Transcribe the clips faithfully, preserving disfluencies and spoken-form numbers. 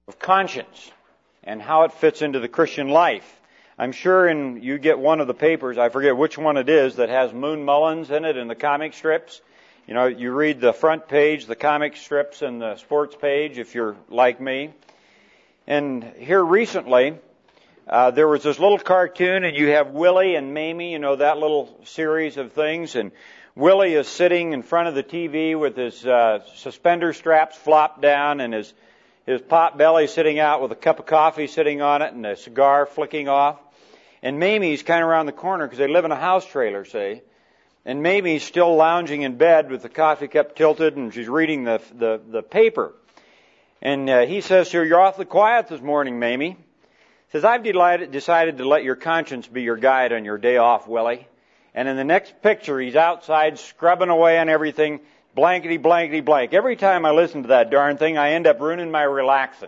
of conscience and how it fits into the Christian life. I'm sure in, you get one of the papers, I forget which one it is, that has Moon Mullins in it in the comic strips. You know, you read the front page, the comic strips, and the sports page if you're like me. And here recently, uh, there was this little cartoon, and you have Willie and Mamie, you know, that little series of things, and Willie is sitting in front of the T V with his uh, suspender straps flopped down and his his pot belly sitting out with a cup of coffee sitting on it and a cigar flicking off. And Mamie's kind of around the corner because they live in a house trailer, see. And Mamie's still lounging in bed with the coffee cup tilted and she's reading the the, the paper. And uh, he says to her, "You're awfully quiet this morning, Mamie." He says, "I've delighted, decided to let your conscience be your guide on your day off, Willie." And in the next picture, he's outside scrubbing away on everything, blankety, blankety, blank. Every time I listen to that darn thing, I end up ruining my relaxing.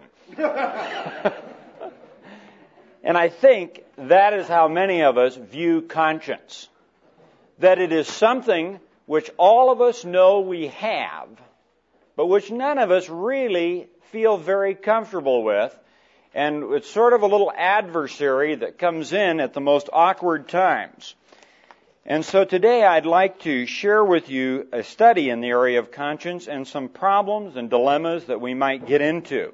And I think that is how many of us view conscience. That it is something which all of us know we have, but which none of us really feel very comfortable with. And it's sort of a little adversary that comes in at the most awkward times. And so today I'd like to share with you a study in the area of conscience and some problems and dilemmas that we might get into.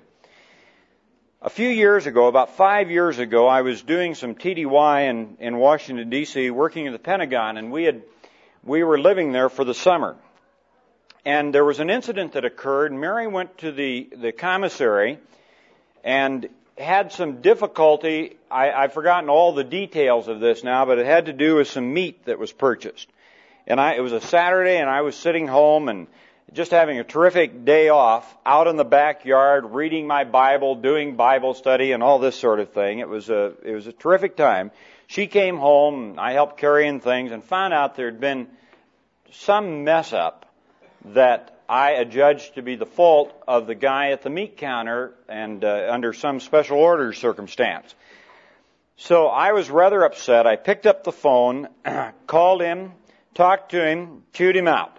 A few years ago, about five years ago, I was doing some T D Y in, in Washington, D C, working at the Pentagon, and we had we were living there for the summer. And there was an incident that occurred. Mary went to the, the commissary and had some difficulty. I, I've forgotten all the details of this now, but it had to do with some meat that was purchased. And I, it was a Saturday, and I was sitting home and just having a terrific day off, out in the backyard, reading my Bible, doing Bible study, and all this sort of thing. It was a it was a terrific time. She came home, I helped carry in things, and found out there had been some mess up that I adjudged to be the fault of the guy at the meat counter and uh, under some special orders circumstance. So I was rather upset. I picked up the phone, called him, talked to him, chewed him out,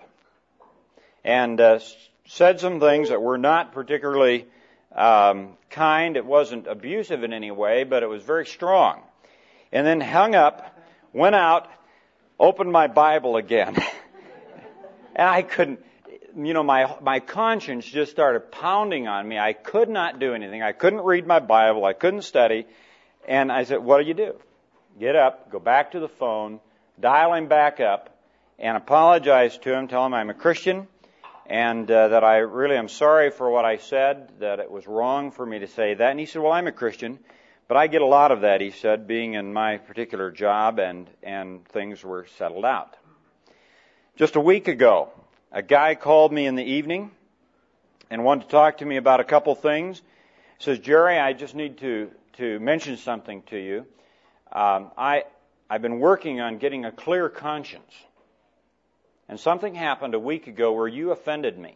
and uh, said some things that were not particularly um, kind. It wasn't abusive in any way, but it was very strong. And then hung up, went out, opened my Bible again. And I couldn't, you know, my my conscience just started pounding on me. I could not do anything. I couldn't read my Bible. I couldn't study. And I said, "What do you do?" Get up, go back to the phone, dial him back up, and apologize to him, tell him I'm a Christian, and uh, that I really am sorry for what I said, that it was wrong for me to say that. And he said, "Well, I'm a Christian, but I get a lot of that," he said, being in my particular job, and, and things were settled out. Just a week ago, a guy called me in the evening and wanted to talk to me about a couple things. He says, "Jerry, I just need to, to mention something to you. Um, I, I've been working on getting a clear conscience. And something happened a week ago where you offended me.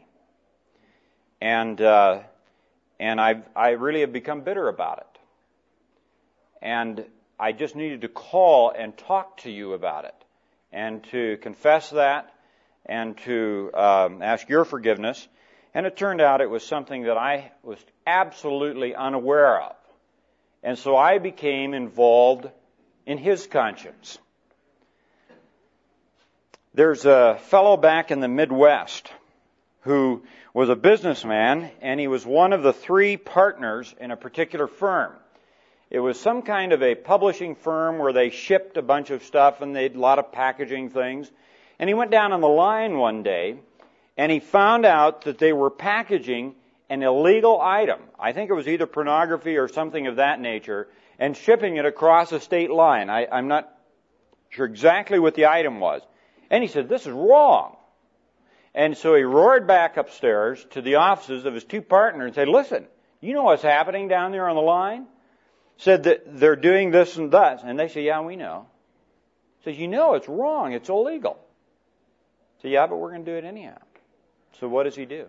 And uh, and I I really have become bitter about it. And I just needed to call and talk to you about it, and to confess that, and to um, ask your forgiveness." And it turned out it was something that I was absolutely unaware of. And so I became involved in his conscience. There's a fellow back in the Midwest who was a businessman, and he was one of the three partners in a particular firm. It was some kind of a publishing firm where they shipped a bunch of stuff, and they had a lot of packaging things. And he went down on the line one day, and he found out that they were packaging an illegal item. I think it was either pornography or something of that nature, and shipping it across a state line. I, I'm not sure exactly what the item was. And he said, "This is wrong." And so he roared back upstairs to the offices of his two partners and said, "Listen, you know what's happening down there on the line?" Said that they're doing this and that. And they said, "Yeah, we know." Says, "You know it's wrong. It's illegal." Said, "Yeah, but we're going to do it anyhow." So what does he do?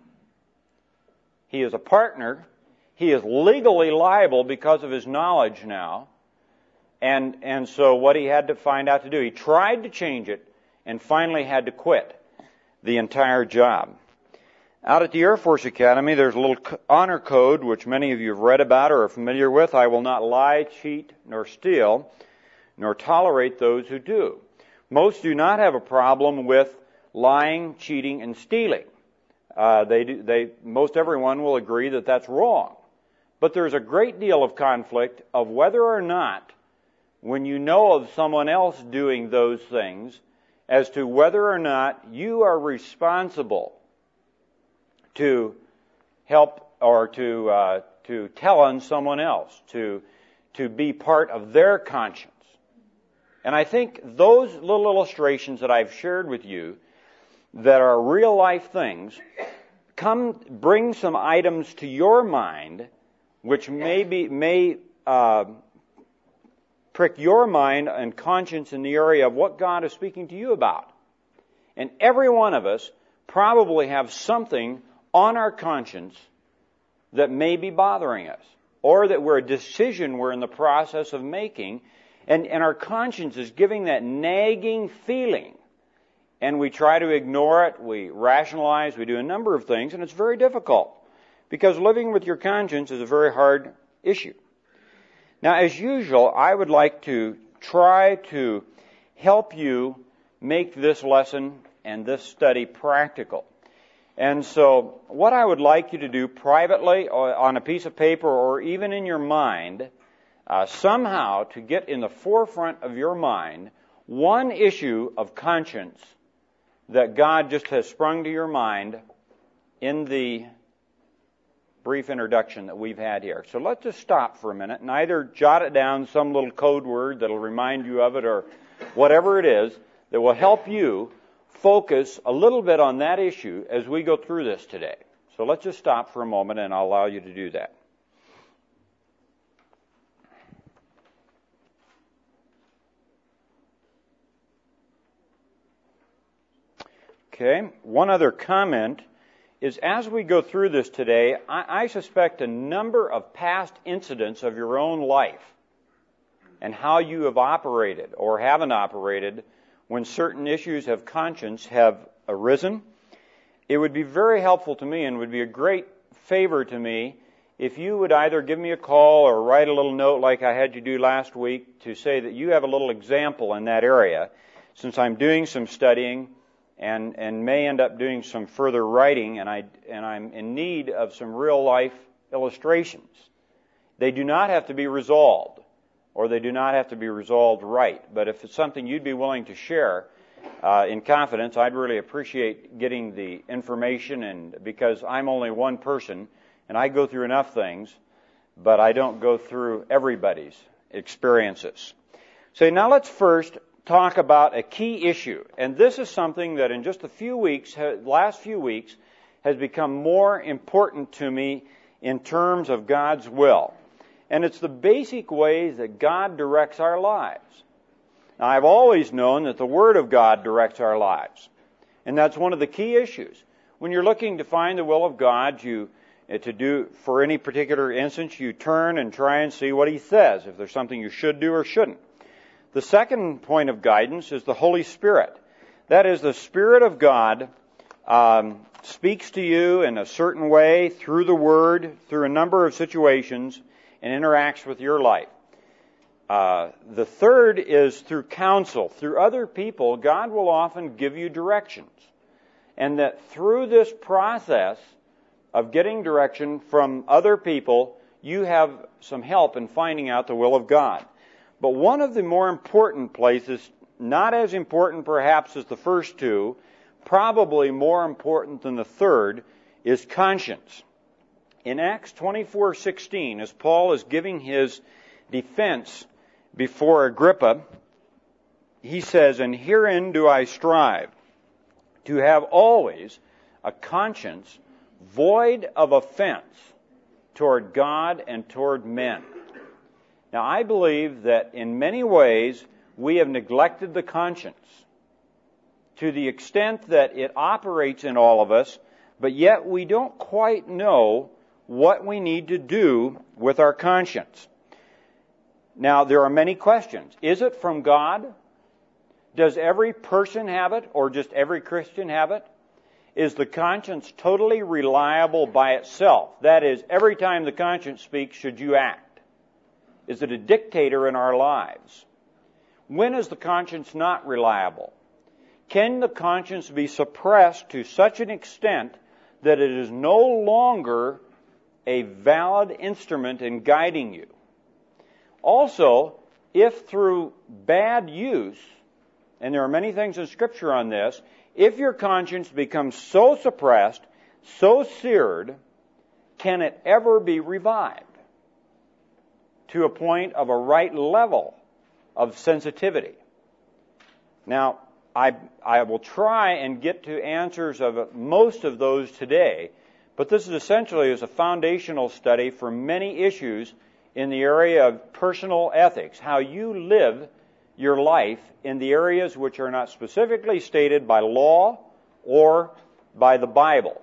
He is a partner. He is legally liable because of his knowledge now. And and so what he had to find out to do, he tried to change it and finally had to quit the entire job. Out at the Air Force Academy, there's a little honor code which many of you have read about or are familiar with. I will not lie, cheat, nor steal, nor tolerate those who do. Most do not have a problem with lying, cheating, and stealing. Uh, they do, they, most everyone will agree that that's wrong. But there's a great deal of conflict of whether or not, when you know of someone else doing those things, as to whether or not you are responsible to help or to uh, to tell on someone else, to to be part of their conscience. And I think those little illustrations that I've shared with you that are real life things come bring some items to your mind which may be, may uh, prick your mind and conscience in the area of what God is speaking to you about. And every one of us probably have something on our conscience that may be bothering us, or that we're a decision we're in the process of making, and, and our conscience is giving that nagging feeling, and we try to ignore it, we rationalize, we do a number of things, and it's very difficult, because living with your conscience is a very hard issue. Now, as usual, I would like to try to help you make this lesson and this study practical. And so what I would like you to do privately or on a piece of paper or even in your mind, uh, somehow to get in the forefront of your mind one issue of conscience that God just has sprung to your mind in the brief introduction that we've had here. So let's just stop for a minute and either jot it down, some little code word that'll remind you of it, or whatever it is that will help you focus a little bit on that issue as we go through this today. So let's just stop for a moment and I'll allow you to do that. Okay, one other comment is as we go through this today, I, I suspect a number of past incidents of your own life and how you have operated or haven't operated when certain issues of conscience have arisen. It would be very helpful to me and would be a great favor to me if you would either give me a call or write a little note like I had you do last week to say that you have a little example in that area, since I'm doing some studying and, and may end up doing some further writing, and, I, and I'm in need of some real-life illustrations. They do not have to be resolved, or they do not have to be resolved right. But if it's something you'd be willing to share uh, in confidence, I'd really appreciate getting the information, and because I'm only one person, and I go through enough things, but I don't go through everybody's experiences. So now let's first talk about a key issue. And this is something that in just a few weeks, last few weeks, has become more important to me in terms of God's will. And it's the basic ways that God directs our lives. Now, I've always known that the Word of God directs our lives. And that's one of the key issues. When you're looking to find the will of God, you to do for any particular instance, you turn and try and see what He says, if there's something you should do or shouldn't. The second point of guidance is the Holy Spirit. That is, the Spirit of God um, speaks to you in a certain way through the Word, through a number of situations, and interacts with your life. Uh, the third is through counsel. Through other people, God will often give you directions. And that through this process of getting direction from other people, you have some help in finding out the will of God. But one of the more important places, not as important perhaps as the first two, probably more important than the third, is conscience. In Acts twenty-four sixteen, as Paul is giving his defense before Agrippa, he says, "And herein do I strive, to have always a conscience void of offense toward God and toward men." Now, I believe that in many ways we have neglected the conscience to the extent that it operates in all of us, but yet we don't quite know what we need to do with our conscience. Now, there are many questions. Is it from God? Does every person have it, or just every Christian have it? is the conscience totally reliable by itself? That is, every time the conscience speaks, should you act? Is it a dictator in our lives? When is the conscience not reliable? Can the conscience be suppressed to such an extent that it is no longer a valid instrument in guiding you? Also, if through bad use, and there are many things in Scripture on this, if your conscience becomes so suppressed, so seared, can it ever be revived to a point of a right level of sensitivity? Now, I, I will try and get to answers of most of those today, but this is essentially is a foundational study for many issues in the area of personal ethics, how you live your life in the areas which are not specifically stated by law or by the Bible.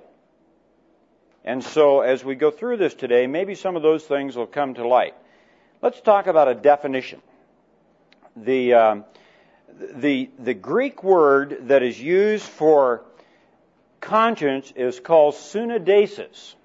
And so as we go through this today, maybe some of those things will come to light. Let's talk about a definition. The, um, the, the Greek word that is used for conscience is called sunodesis.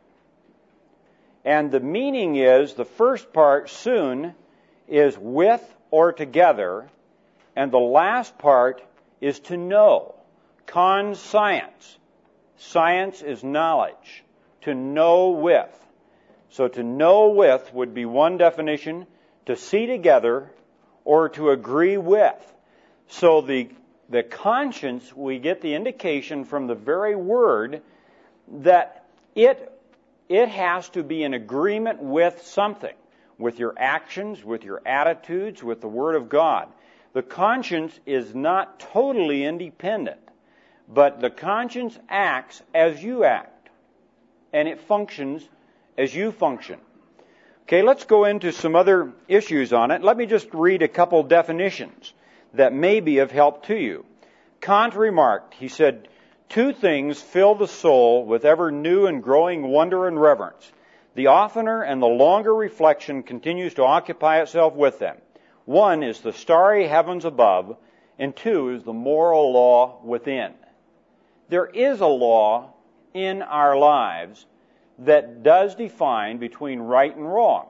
And the meaning is, the first part, sun, is with or together, and the last part is to know. Conscience. Science is knowledge. To know with. So to know with would be one definition, to see together, or to agree with. So the, the conscience, we get the indication from the very word that it, it has to be in agreement with something, with your actions, with your attitudes, with the Word of God. The conscience is not totally independent, but the conscience acts as you act, and it functions as you function. Okay, let's go into some other issues on it. Let me just read a couple definitions that may be of help to you. Kant remarked, he said, two things fill the soul with ever new and growing wonder and reverence. The oftener and the longer reflection continues to occupy itself with them. One is the starry heavens above, and two is the moral law within. There is a law in our lives that does define between right and wrong.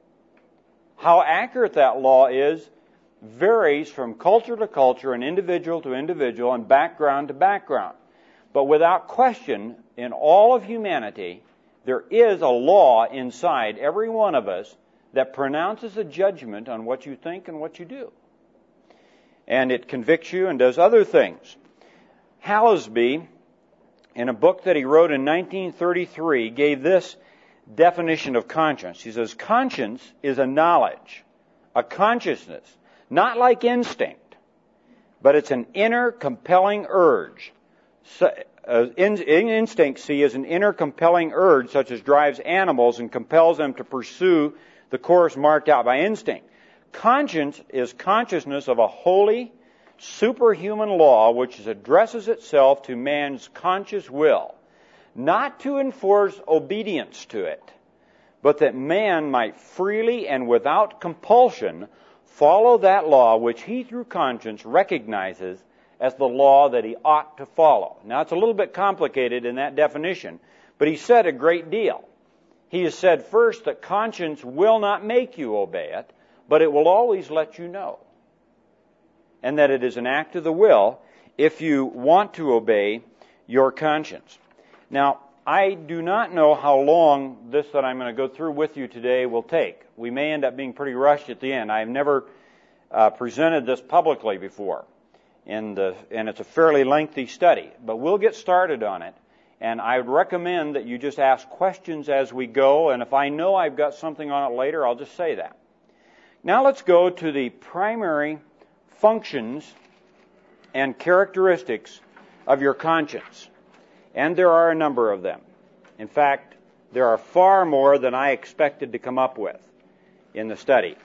How accurate that law is varies from culture to culture and individual to individual and background to background. But without question, in all of humanity, there is a law inside every one of us that pronounces a judgment on what you think and what you do. And it convicts you and does other things. Hallesby, in a book that he wrote in nineteen thirty-three, gave this definition of conscience. He says, conscience is a knowledge, a consciousness, not like instinct, but it's an inner compelling urge. So, uh, in, in instinct, see, is an inner compelling urge such as drives animals and compels them to pursue the course marked out by instinct. Conscience is consciousness of a holy, superhuman law which addresses itself to man's conscious will, not to enforce obedience to it, but that man might freely and without compulsion follow that law which he through conscience recognizes as the law that he ought to follow. Now, it's a little bit complicated in that definition, but he said a great deal. He has said first that conscience will not make you obey it, but it will always let you know. And that it is an act of the will if you want to obey your conscience. Now, I do not know how long this that I'm going to go through with you today will take. We may end up being pretty rushed at the end. I've never uh, presented this publicly before, and, uh, and it's a fairly lengthy study. But we'll get started on it, and I would recommend that you just ask questions as we go, and if I know I've got something on it later, I'll just say that. Now let's go to the primary functions and characteristics of your conscience. And there are a number of them. In fact, there are far more than I expected to come up with in the study.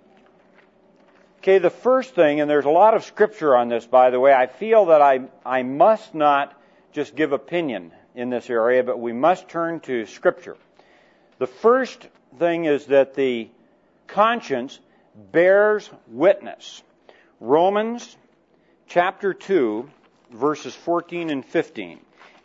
Okay, the first thing, and there's a lot of scripture on this, by the way, I feel that I, I must not just give opinion in this area, but we must turn to scripture. The first thing is that the conscience bears witness. Romans chapter two, verses fourteen and fifteen.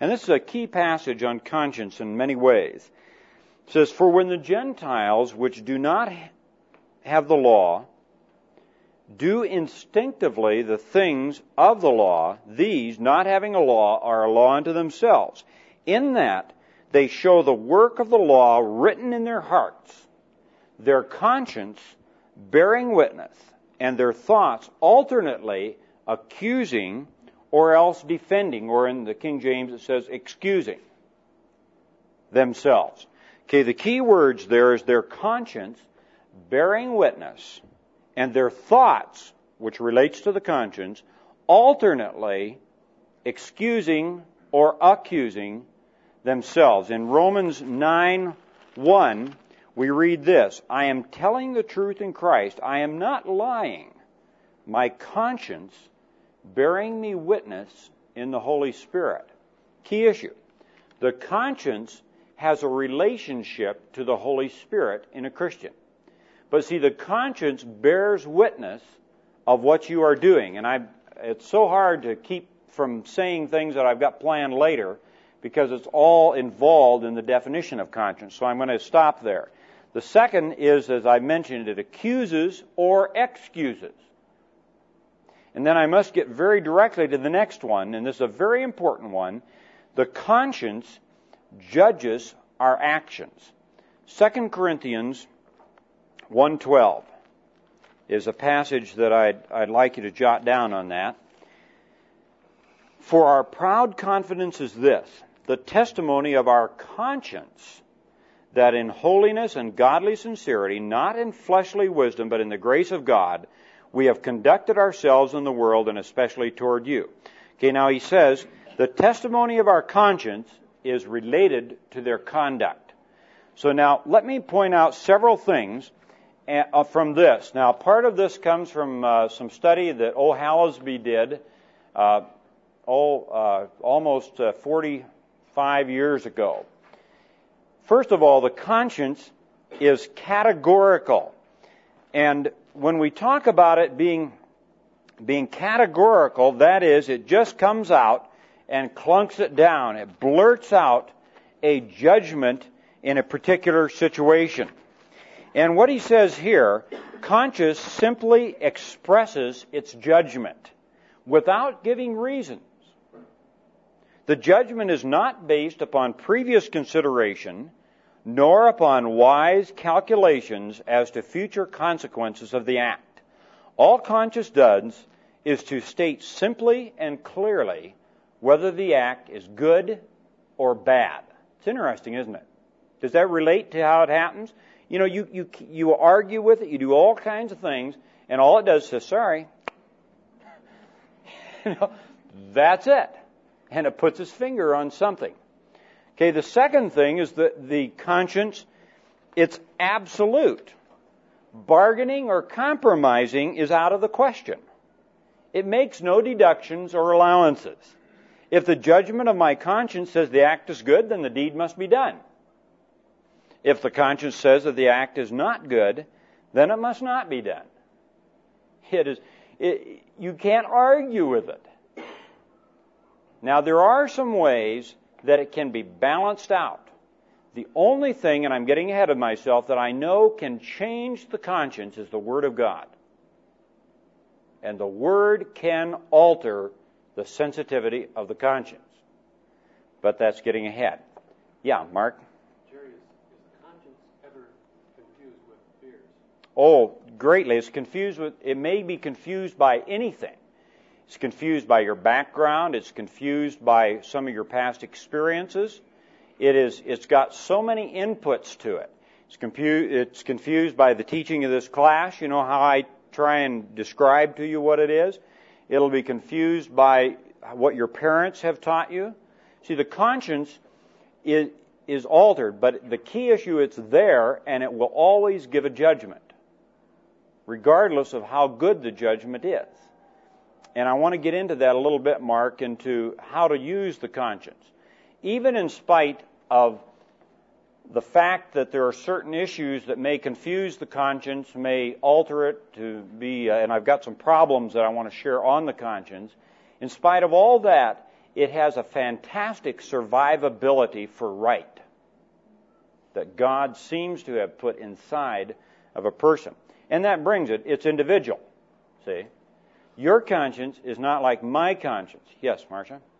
And this is a key passage on conscience in many ways. It says, "For when the Gentiles, which do not have the law, do instinctively the things of the law, these, not having a law, are a law unto themselves, in that they show the work of the law written in their hearts, their conscience bearing witness, and their thoughts alternately accusing or else defending," or in the King James it says excusing themselves. Okay, the key words there is their conscience bearing witness, and their thoughts, which relates to the conscience, alternately excusing or accusing themselves. In Romans nine one, we read this, "I am telling the truth in Christ. I am not lying. My conscience bearing me witness in the Holy Spirit." Key issue. The conscience has a relationship to the Holy Spirit in a Christian. But see, the conscience bears witness of what you are doing. And I, it's so hard to keep from saying things that I've got planned later because it's all involved in the definition of conscience. So I'm going to stop there. The second is, as I mentioned, it accuses or excuses. And then I must get very directly to the next one, and this is a very important one. The conscience judges our actions. Second Corinthians one twelve is a passage that I'd, I'd like you to jot down on that. "For our proud confidence is this, the testimony of our conscience, that in holiness and godly sincerity, not in fleshly wisdom, but in the grace of God, we have conducted ourselves in the world, and especially toward you." Okay, now he says, the testimony of our conscience is related to their conduct. So now, let me point out several things from this. Now, part of this comes from uh, some study that O. Hallesby did uh, oh, uh, almost uh, forty-five years ago. First of all, the conscience is categorical. And when we talk about it being, being categorical, that is, it just comes out and clunks it down. It blurts out a judgment in a particular situation. And what he says here, conscience simply expresses its judgment without giving reasons. The judgment is not based upon previous consideration, nor upon wise calculations as to future consequences of the act. All conscience does is to state simply and clearly whether the act is good or bad. It's interesting, isn't it? Does that relate to how it happens? You know, you, you, you argue with it, you do all kinds of things, and all it does is say, sorry. You know, that's it. And it puts its finger on something. Okay, the second thing is that the conscience, it's absolute. Bargaining or compromising is out of the question. It makes no deductions or allowances. If the judgment of my conscience says the act is good, then the deed must be done. If the conscience says that the act is not good, then it must not be done. It is, it, you can't argue with it. Now, there are some ways that it can be balanced out. The only thing, and I'm getting ahead of myself, that I know can change the conscience is the Word of God. And the Word can alter the sensitivity of the conscience. But that's getting ahead. Yeah, Mark? Jerry, is, is the conscience ever confused with fears? Oh, greatly. It's confused with, it may be confused by anything. It's confused by your background. It's confused by some of your past experiences. It is, it's got so many inputs to it. It's, confu- it's confused by the teaching of this class. You know how I try and describe to you what it is? It'll be confused by what your parents have taught you. See, the conscience is, is altered, but the key issue, it's there, and it will always give a judgment, regardless of how good the judgment is. And I want to get into that a little bit, Mark, into how to use the conscience. Even in spite of the fact that there are certain issues that may confuse the conscience, may alter it to be, uh, and I've got some problems that I want to share on the conscience. In spite of all that, it has a fantastic survivability for right that God seems to have put inside of a person. And that brings it, it's individual. See? Your conscience is not like my conscience. Yes, Marcia? Um,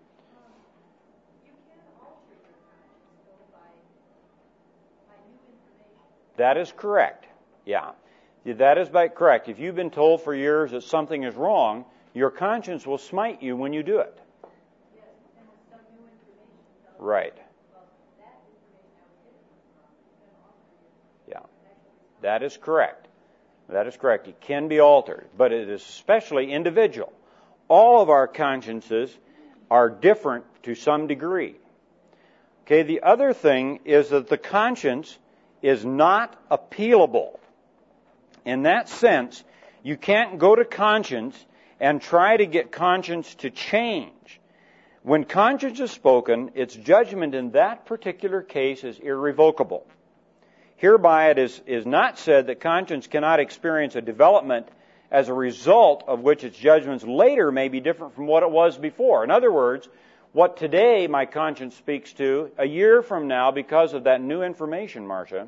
you can alter your conscience, though, by, by new information. That is correct. Yeah. That is by correct. If you've been told for years that something is wrong, your conscience will smite you when you do it. Yes, and with some new information. Tells Right. Well, that information I was given was wrong. You can alter your Yeah. conscience. That is correct. That is correct. It can be altered, but it is especially individual. All of our consciences are different to some degree. Okay, the other thing is that the conscience is not appealable. In that sense, you can't go to conscience and try to get conscience to change. When conscience is spoken, its judgment in that particular case is irrevocable. Hereby it is, is not said that conscience cannot experience a development as a result of which its judgments later may be different from what it was before. In other words, what today my conscience speaks to, a year from now, because of that new information, Marcia,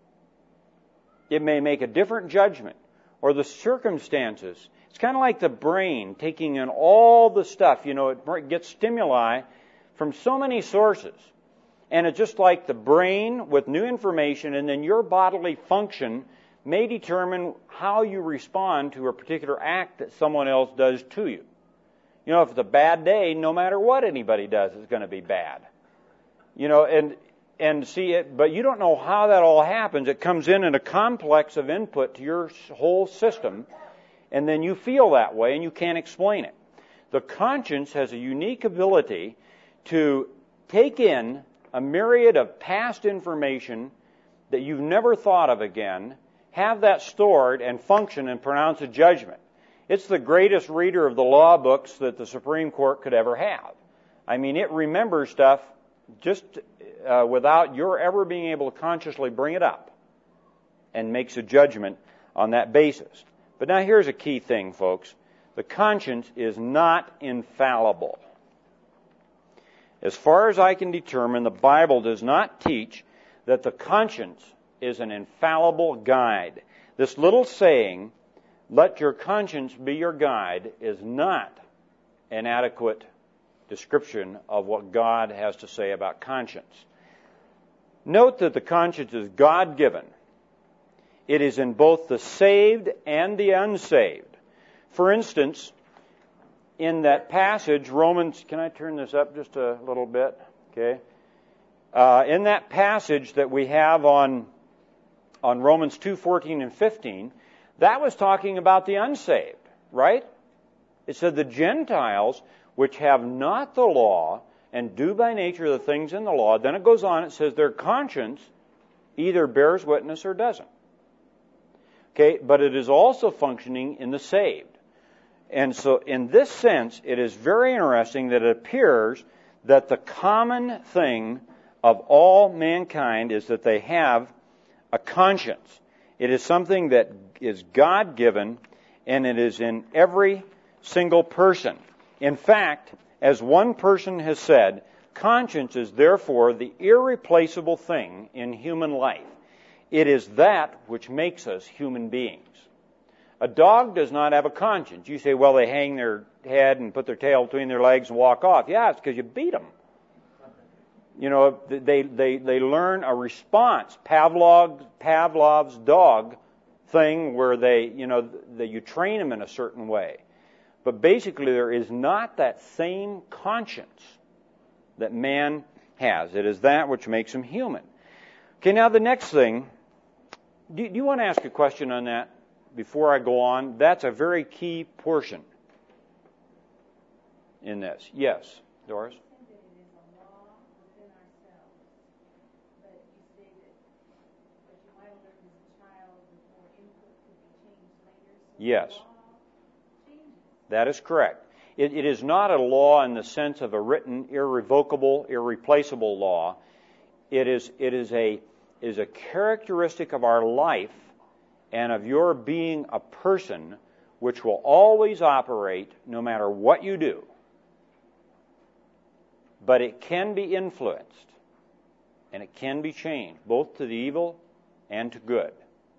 it may make a different judgment. Or the circumstances. It's kind of like the brain taking in all the stuff. You know, it gets stimuli from so many sources. And it's just like the brain with new information, and then your bodily function may determine how you respond to a particular act that someone else does to you. You know, if it's a bad day, no matter what anybody does, it's going to be bad. You know, and and see it, but you don't know how that all happens. It comes in in a complex of input to your whole system, and then you feel that way, and you can't explain it. The conscience has a unique ability to take in a myriad of past information that you've never thought of again, have that stored and function and pronounce a judgment. It's the greatest reader of the law books that the Supreme Court could ever have. I mean, it remembers stuff just uh, without your ever being able to consciously bring it up and makes a judgment on that basis. But now here's a key thing, folks. The conscience is not infallible. As far as I can determine, the Bible does not teach that the conscience is an infallible guide. This little saying, let your conscience be your guide, is not an adequate description of what God has to say about conscience. Note that the conscience is God-given. It is in both the saved and the unsaved. For instance, in that passage, Romans, can I turn this up just a little bit? Okay. Uh, in that passage that we have on, on Romans two, fourteen and fifteen, that was talking about the unsaved, right? It said the Gentiles, which have not the law and do by nature the things in the law, then it goes on, it says their conscience either bears witness or doesn't. Okay, but it is also functioning in the saved. And so in this sense, it is very interesting that it appears that the common thing of all mankind is that they have a conscience. It is something that is God-given, and it is in every single person. In fact, as one person has said, conscience is therefore the irreplaceable thing in human life. It is that which makes us human beings. A dog does not have a conscience. You say, well, they hang their head and put their tail between their legs and walk off. Yeah, it's because you beat them. You know, they, they, they learn a response. Pavlov, Pavlov's dog thing where they, you know, that you train them in a certain way. But basically there is not that same conscience that man has. It is that which makes him human. Okay, now the next thing, do, do you want to ask a question on that? Before I go on, that's a very key portion in this. Yes, Doris? I think that it is a law within ourselves. But you say that what you might have learned as a child before input could be changed later. So yes. The law changes. That is correct. It, it is not a law in the sense of a written, irrevocable, irreplaceable law. It is, it is a, is a characteristic of our life and of your being a person which will always operate no matter what you do. but it can be influenced, and it can be changed, both to the evil and to good.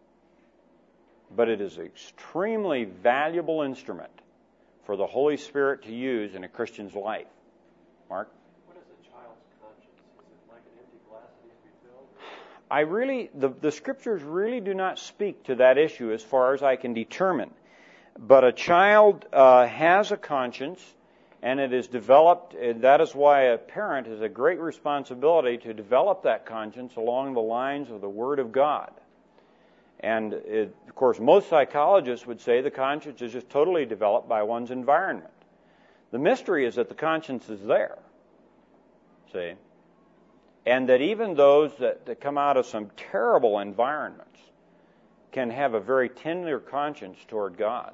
But it is an extremely valuable instrument for the Holy Spirit to use in a Christian's life. Mark? What is a child's conscience? Is it like an empty glass that needs to be filled? I really, the, the Scriptures really do not speak to that issue as far as I can determine. But a child uh, has a conscience, and it is developed. That is why a parent has a great responsibility to develop that conscience along the lines of the Word of God. And, it, of course, most psychologists would say the conscience is just totally developed by one's environment. The mystery is that the conscience is there, see? And that even those that, that come out of some terrible environments can have a very tender conscience toward God.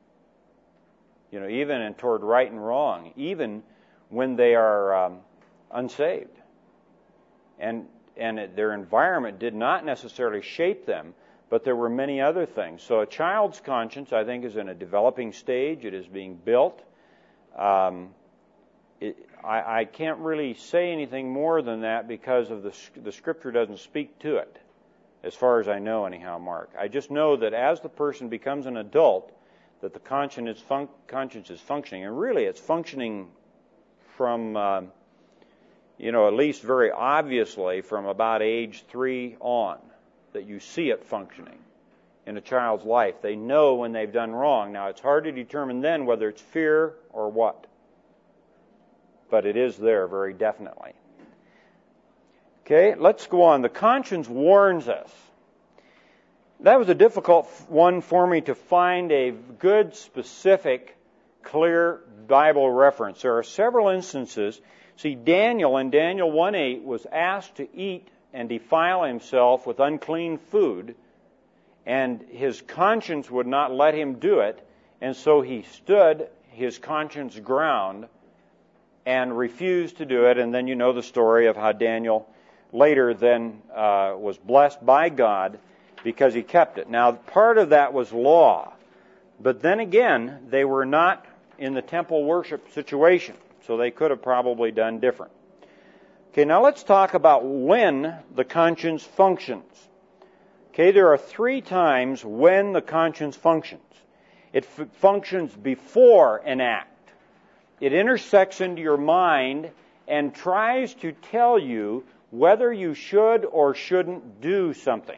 You know, even and toward right and wrong, even when they are um, unsaved. And, and it, their environment did not necessarily shape them, but there were many other things. So a child's conscience, I think, is in a developing stage. It is being built. Um, it, I, I can't really say anything more than that because of the, the Scripture doesn't speak to it, as far as I know anyhow, Mark. I just know that as the person becomes an adult, that the conscience is, fun- conscience is functioning. And really it's functioning from, uh, you know, at least very obviously from about age three on, that you see it functioning in a child's life. They know when they've done wrong. Now, it's hard to determine then whether it's fear or what. But it is there very definitely. Okay, let's go on. The conscience warns us. That was a difficult one for me to find a good, specific, clear Bible reference. There are several instances. See, Daniel in Daniel one eight was asked to eat and defile himself with unclean food, and his conscience would not let him do it, and so he stood his conscience ground and refused to do it. And then you know the story of how Daniel later then uh, was blessed by God because he kept it. Now, part of that was law. But then again, they were not in the temple worship situation, so they could have probably done different. Okay, now let's talk about when the conscience functions. Okay, there are three times when the conscience functions. It f- functions before an act. It intersects into your mind and tries to tell you whether you should or shouldn't do something.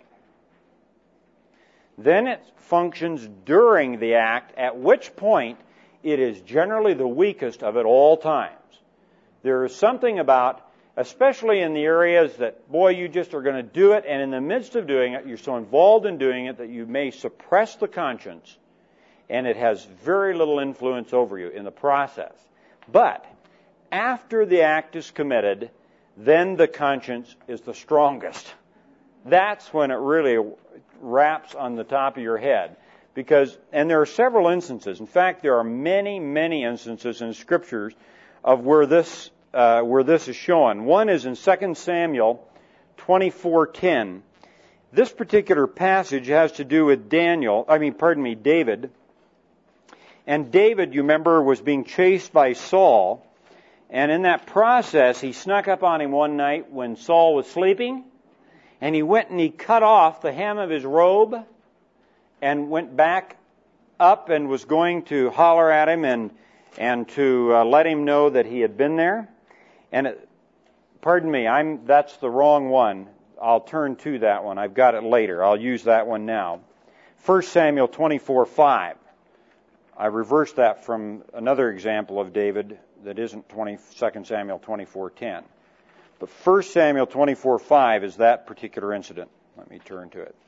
Then it functions during the act, at which point it is generally the weakest of at all times. There is something about, especially in the areas that, boy, you just are going to do it, and in the midst of doing it, you're so involved in doing it that you may suppress the conscience, and it has very little influence over you in the process. But after the act is committed, then the conscience is the strongest. That's when it really wraps on the top of your head. Because, and there are several instances. In fact, there are many, many instances in Scriptures of where this uh, where this is shown. One is in Second Samuel twenty-four ten. This particular passage has to do with Daniel, I mean, pardon me, David. And David, you remember, was being chased by Saul. And in that process, he snuck up on him one night when Saul was sleeping. And he went and he cut off the hem of his robe and went back up and was going to holler at him and and to uh, let him know that he had been there. And it, pardon me, I'm that's the wrong one. I'll turn to that one. I've got it later. I'll use that one now. First Samuel twenty-four five. I reversed that from another example of David that isn't Second Samuel twenty-four ten. But First Samuel twenty-four five is that particular incident. Let me turn to it.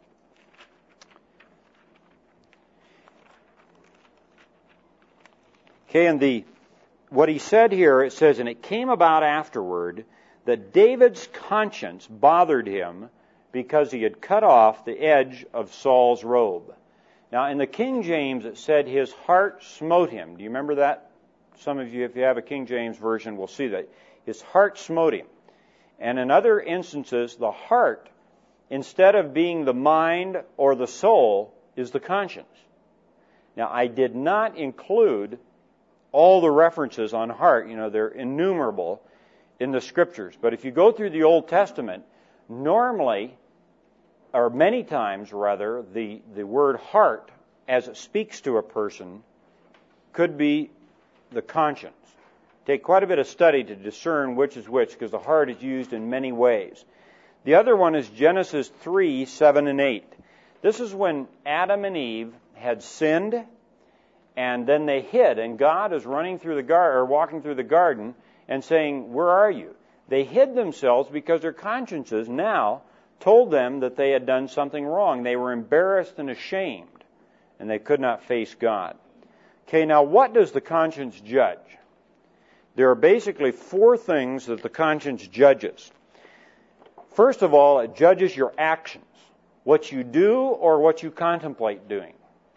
Okay, and the what he said here, it says, and it came about afterward that David's conscience bothered him because he had cut off the edge of Saul's robe. Now, in the King James, it said his heart smote him. Do you remember that? Some of you, if you have a King James version, will see that. His heart smote him. And in other instances, the heart, instead of being the mind or the soul, is the conscience. Now, I did not include all the references on heart. You know, they're innumerable. in the Scriptures. But if you go through the Old Testament, normally, or many times rather, the, the word heart, as it speaks to a person, could be the conscience. Take quite a bit of study to discern which is which, because the heart is used in many ways. The other one is Genesis three, seven and eight. This is when Adam and Eve had sinned, and then they hid, and God is running through the garden, or walking through the garden, and saying, "Where are you?" They hid themselves because their consciences now told them that they had done something wrong. They were embarrassed and ashamed, and they could not face God. Okay, now what does the conscience judge? There are basically four things that the conscience judges. First of all, it judges your actions, what you do or what you contemplate doing.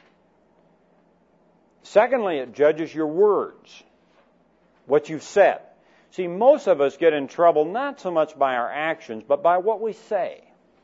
Secondly, it judges your words, what you've said. See, most of us get in trouble not so much by our actions, but by what we say.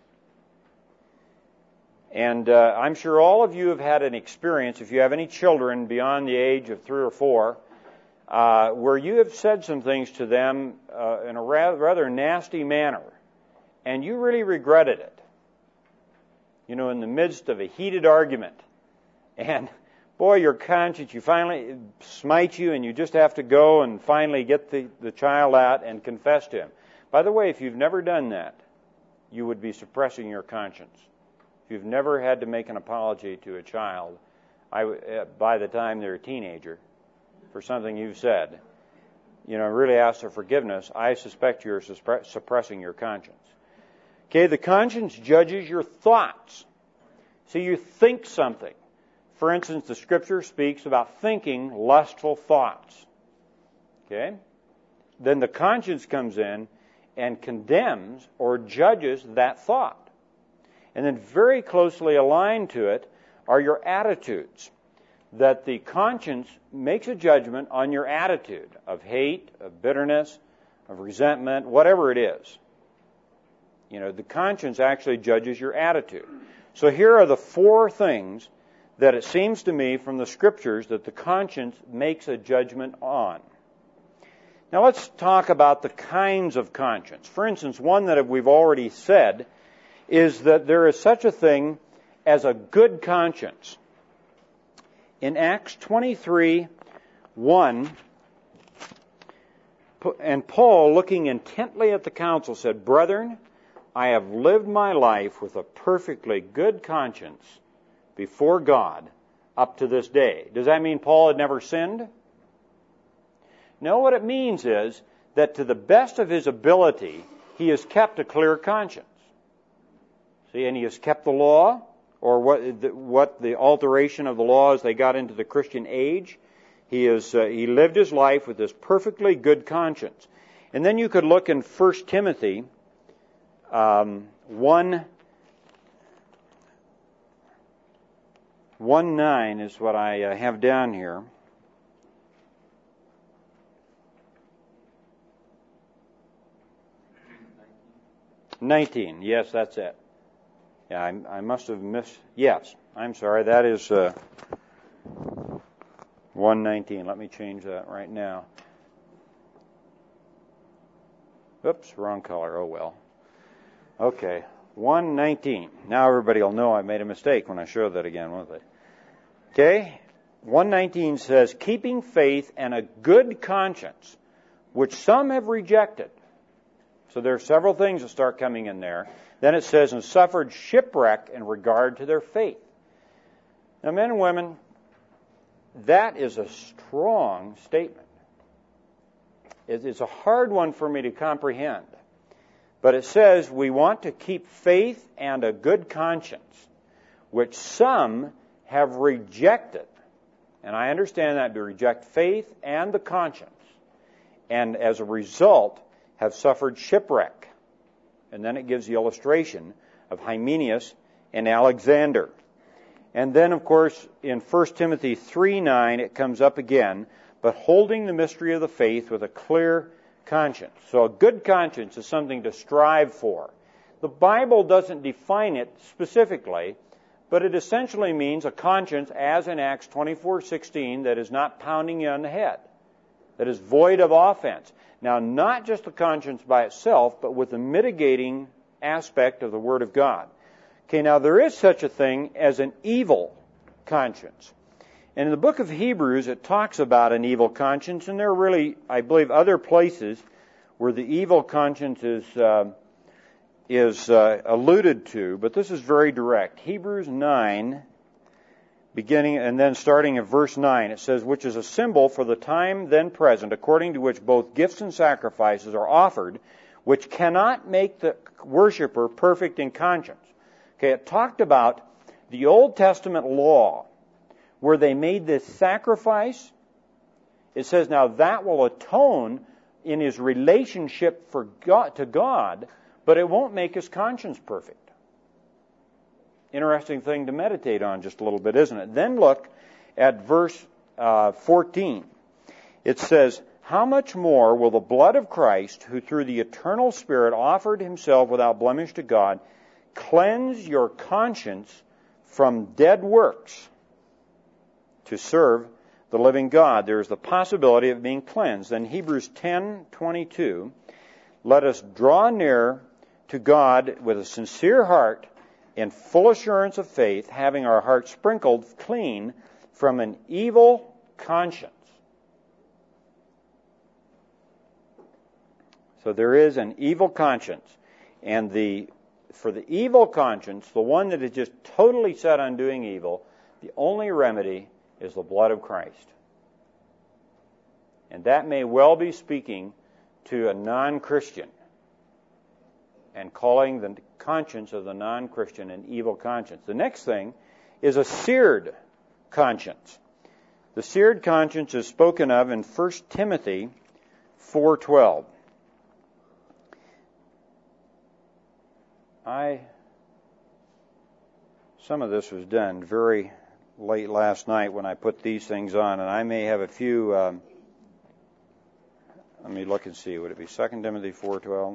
And uh, I'm sure all of you have had an experience, if you have any children beyond the age of three or four, uh, where you have said some things to them uh, in a rather, rather nasty manner, and you really regretted it. You know, in the midst of a heated argument. And boy, your conscience, you finally smite you, and you just have to go and finally get the, the child out and confess to him. By the way, if you've never done that, you would be suppressing your conscience. If you've never had to make an apology to a child I, uh, by the time they're a teenager for something you've said, you know, really ask for forgiveness, I suspect you're suppre- suppressing your conscience. Okay, the conscience judges your thoughts. So you think something. For instance, the Scripture speaks about thinking lustful thoughts. Okay? Then the conscience comes in and condemns or judges that thought. And then very closely aligned to it are your attitudes. That the conscience makes a judgment on your attitude of hate, of bitterness, of resentment, whatever it is. You know, the conscience actually judges your attitude. So here are the four things that it seems to me from the Scriptures that the conscience makes a judgment on. Now let's talk about the kinds of conscience. For instance, one that we've already said is that there is such a thing as a good conscience. In Acts twenty-three, one, and Paul, looking intently at the council, said, "Brethren, I have lived my life with a perfectly good conscience before God up to this day." Does that mean Paul had never sinned? No, what it means is that to the best of his ability, he has kept a clear conscience. See, and he has kept the law, or what the, what the alteration of the law as they got into the Christian age. He is uh, he lived his life with this perfectly good conscience. And then you could look in First Timothy um, one. one nine is what I uh, have down here. nineteen, yes, that's it. Yeah, I, I must have missed. Yes, I'm sorry, that is uh, one nineteen. Let me change that right now. Oops, wrong color. Oh well. Okay, one nineteen. Now everybody will know I made a mistake when I show that again, won't they? Okay, one nineteen says, "Keeping faith and a good conscience, which some have rejected." So there are several things that start coming in there. Then it says, "and suffered shipwreck in regard to their faith." Now, men and women, that is a strong statement. It's a hard one for me to comprehend. But it says we want to keep faith and a good conscience, which some have rejected. And I understand that, to reject faith and the conscience. And as a result, have suffered shipwreck. And then it gives the illustration of Hymenaeus and Alexander. And then, of course, in First Timothy three nine, it comes up again, "but holding the mystery of the faith with a clear conscience." So a good conscience is something to strive for. The Bible doesn't define it specifically, but it essentially means a conscience, as in Acts twenty-four sixteen, that is not pounding you on the head, that is void of offense. Now, not just the conscience by itself, but with the mitigating aspect of the Word of God. Okay, now there is such a thing as an evil conscience. And in the book of Hebrews, it talks about an evil conscience, and there are really, I believe, other places where the evil conscience is uh, is uh, alluded to, but this is very direct. Hebrews nine, beginning and then starting at verse nine, it says, which is a symbol for the time then present, according to which both gifts and sacrifices are offered, which cannot make the worshiper perfect in conscience. Okay, it talked about the Old Testament law, where they made this sacrifice. It says now that will atone in his relationship for God, to God, but it won't make his conscience perfect. Interesting thing to meditate on just a little bit, isn't it? Then look at verse uh, fourteen. It says, how much more will the blood of Christ, who through the eternal Spirit offered himself without blemish to God, cleanse your conscience from dead works to serve the living God? There is the possibility of being cleansed. In Hebrews ten twenty-two, let us draw near to God with a sincere heart in full assurance of faith, having our hearts sprinkled clean from an evil conscience. So there is an evil conscience, and the for the evil conscience, the one that is just totally set on doing evil, the only remedy is the blood of Christ. And that may well be speaking to a non-Christian and calling the conscience of the non-Christian an evil conscience. The next thing is a seared conscience. The seared conscience is spoken of in First Timothy four twelve. I some of this was done very late last night when I put these things on, and I may have a few. Um, let me look and see. Would it be Second Timothy four twelve?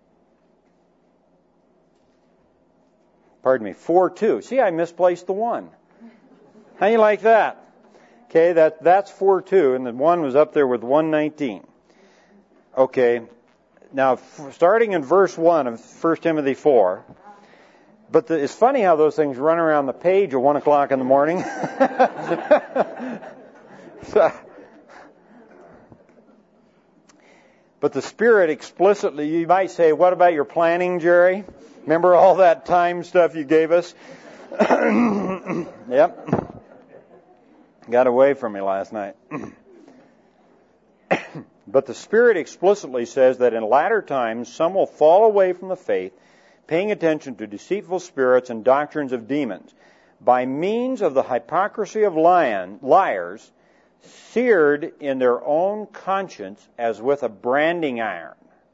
Pardon me, four two. See, I misplaced the one. How do you like that? Okay, that that's four two, and the one was up there with one nineteen. Okay. Now, f- starting in verse one of First Timothy four, but the, it's funny how those things run around the page at one o'clock in the morning. so, but the Spirit explicitly, you might say, what about your planning, Jerry? Remember all that time stuff you gave us? Yep. Got away from me last night. But the Spirit explicitly says that in latter times some will fall away from the faith, paying attention to deceitful spirits and doctrines of demons, by means of the hypocrisy of lion, liars, seared in their own conscience as with a branding iron.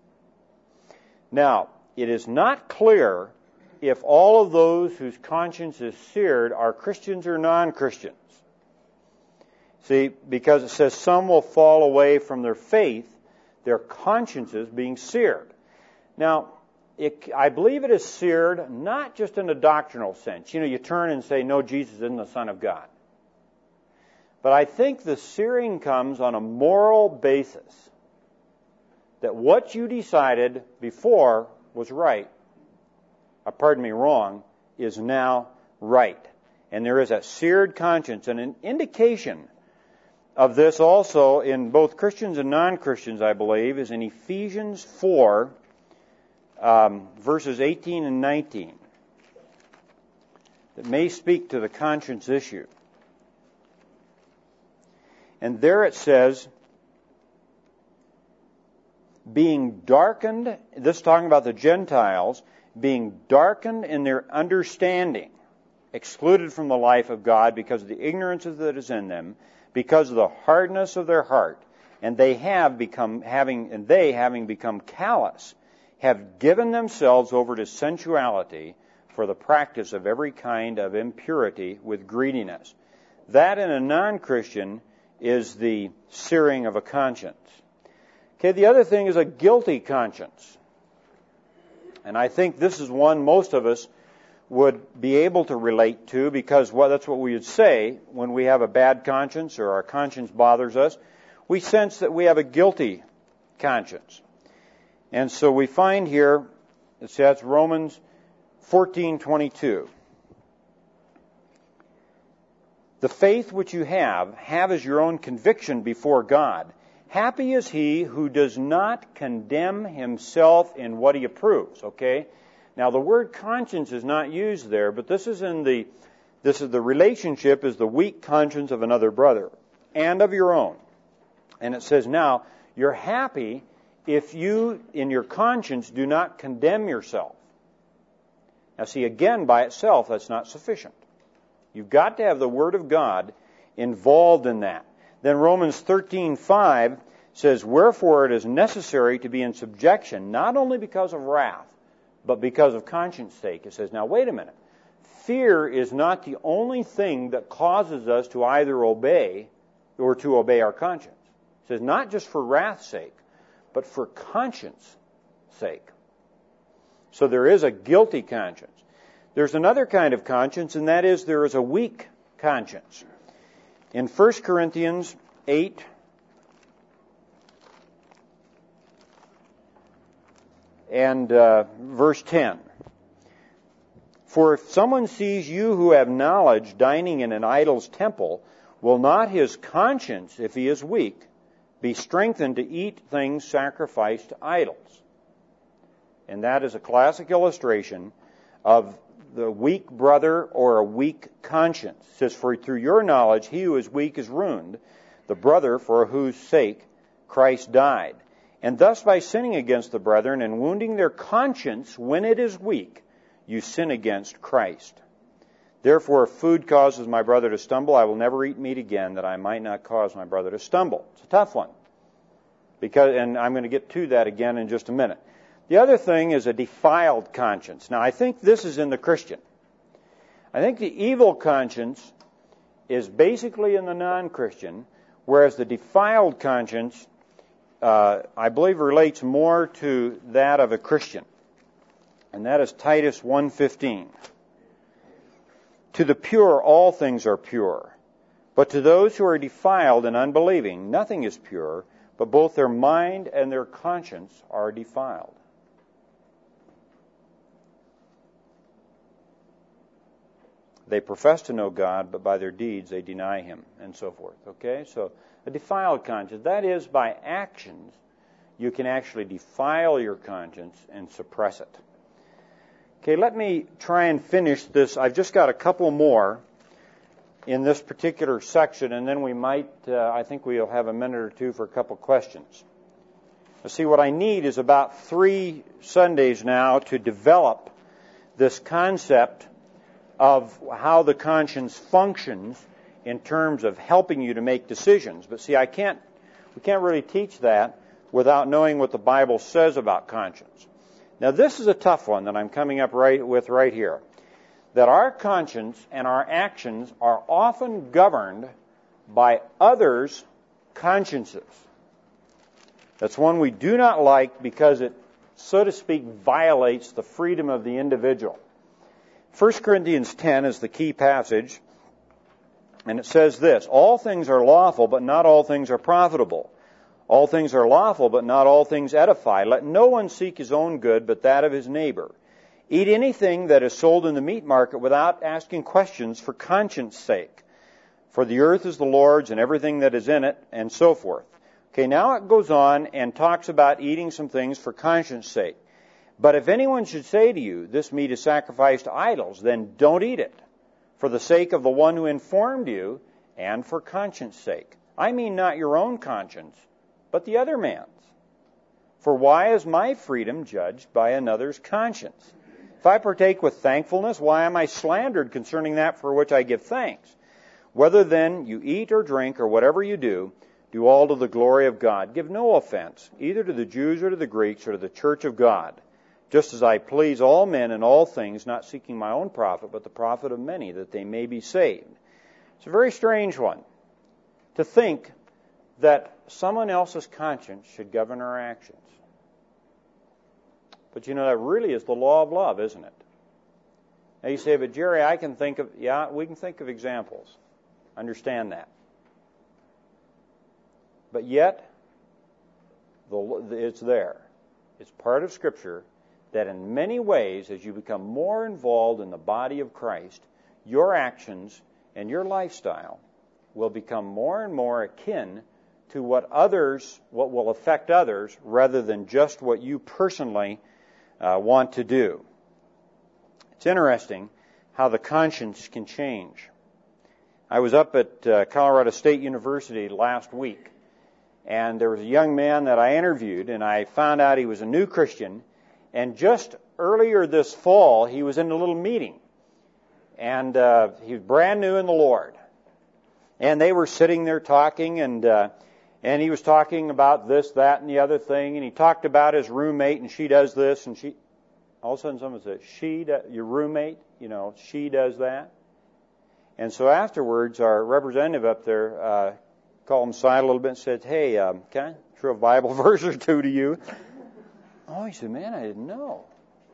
Now, it is not clear if all of those whose conscience is seared are Christians or non-Christians. See, because it says some will fall away from their faith, their consciences being seared. Now, it, I believe it is seared not just in a doctrinal sense. You know, you turn and say, no, Jesus isn't the Son of God. But I think the searing comes on a moral basis. That what you decided before was right, uh, pardon me, wrong, is now right. And there is a seared conscience, and an indication of this also in both Christians and non-Christians, I believe, is in Ephesians four, um, verses eighteen and nineteen, that may speak to the conscience issue. And there it says, being darkened, this is talking about the Gentiles, being darkened in their understanding, excluded from the life of God because of the ignorance that is in them, because of the hardness of their heart, and they have become having and they having become callous, have given themselves over to sensuality for the practice of every kind of impurity with greediness. That in a non-Christian is the searing of a conscience. Okay, the other thing is a guilty conscience. And I think this is one most of us would be able to relate to, because well, that's what we would say when we have a bad conscience or our conscience bothers us. We sense that we have a guilty conscience. And so we find here, it's that's Romans fourteen twenty-two. The faith which you have, have as your own conviction before God. Happy is he who does not condemn himself in what he approves. Okay? Now the word conscience is not used there, but this is in the this is the relationship is the weak conscience of another brother and of your own. And it says now, you're happy if you in your conscience do not condemn yourself. Now see, again, by itself, that's not sufficient. You've got to have the Word of God involved in that. Then Romans thirteen five says, wherefore it is necessary to be in subjection, not only because of wrath, but because of conscience sake. It says, now wait a minute. Fear is not the only thing that causes us to either obey or to obey our conscience. It says, not just for wrath's sake, but for conscience sake. So there is a guilty conscience. There's another kind of conscience, and that is there is a weak conscience. In First Corinthians eight, and uh, verse ten. For if someone sees you who have knowledge dining in an idol's temple, will not his conscience, if he is weak, be strengthened to eat things sacrificed to idols? And that is a classic illustration of the weak brother or a weak conscience. It says, for through your knowledge he who is weak is ruined, the brother for whose sake Christ died. And thus by sinning against the brethren and wounding their conscience when it is weak, you sin against Christ. Therefore, if food causes my brother to stumble, I will never eat meat again, that I might not cause my brother to stumble. It's a tough one. Because, and I'm going to get to that again in just a minute. The other thing is a defiled conscience. Now, I think this is in the Christian. I think the evil conscience is basically in the non-Christian, whereas the defiled conscience, uh, I believe, relates more to that of a Christian. And that is Titus one fifteen. To the pure, all things are pure. But to those who are defiled and unbelieving, nothing is pure, but both their mind and their conscience are defiled. They profess to know God, but by their deeds they deny Him, and so forth. Okay? So, a defiled conscience, that is, by actions, you can actually defile your conscience and suppress it. Okay, let me try and finish this. I've just got a couple more in this particular section, and then we might, uh, I think we'll have a minute or two for a couple questions. Now, see, what I need is about three Sundays now to develop this concept of how the conscience functions in terms of helping you to make decisions. But see, I can't, we can't really teach that without knowing what the Bible says about conscience. Now, this is a tough one that I'm coming up right with right here. That our conscience and our actions are often governed by others' consciences. That's one we do not like because it, so to speak, violates the freedom of the individual. First Corinthians ten is the key passage, and it says this, all things are lawful, but not all things are profitable. All things are lawful, but not all things edify. Let no one seek his own good, but that of his neighbor. Eat anything that is sold in the meat market without asking questions for conscience sake. For the earth is the Lord's and everything that is in it, and so forth. Okay, now it goes on and talks about eating some things for conscience sake. But if anyone should say to you, this meat is sacrificed to idols, then don't eat it, for the sake of the one who informed you, and for conscience sake. I mean not your own conscience, but the other man's. For why is my freedom judged by another's conscience? If I partake with thankfulness, why am I slandered concerning that for which I give thanks? Whether then you eat or drink or whatever you do, do all to the glory of God. Give no offense, either to the Jews or to the Greeks or to the church of God, just as I please all men in all things, not seeking my own profit, but the profit of many, that they may be saved. It's a very strange one to think that someone else's conscience should govern our actions. But you know, that really is the law of love, isn't it? Now you say, but Jerry, I can think of, yeah, we can think of examples. Understand that. But yet, the, it's there. It's part of Scripture that in many ways, as you become more involved in the body of Christ, your actions and your lifestyle will become more and more akin to what others, what will affect others, rather than just what you personally uh, want to do. It's interesting how the conscience can change. I was up at uh, Colorado State University last week, and there was a young man that I interviewed, and I found out he was a new Christian, and just earlier this fall, he was in a little meeting, and uh, he was brand new in the Lord. And they were sitting there talking, and uh, and he was talking about this, that, and the other thing, and he talked about his roommate, and she does this, and she, all of a sudden someone said, she, do, your roommate, you know, she does that. And so afterwards, our representative up there uh, called him aside a little bit and said, hey, um, can I throw a Bible verse or two to you? Oh, he said, man, I didn't know.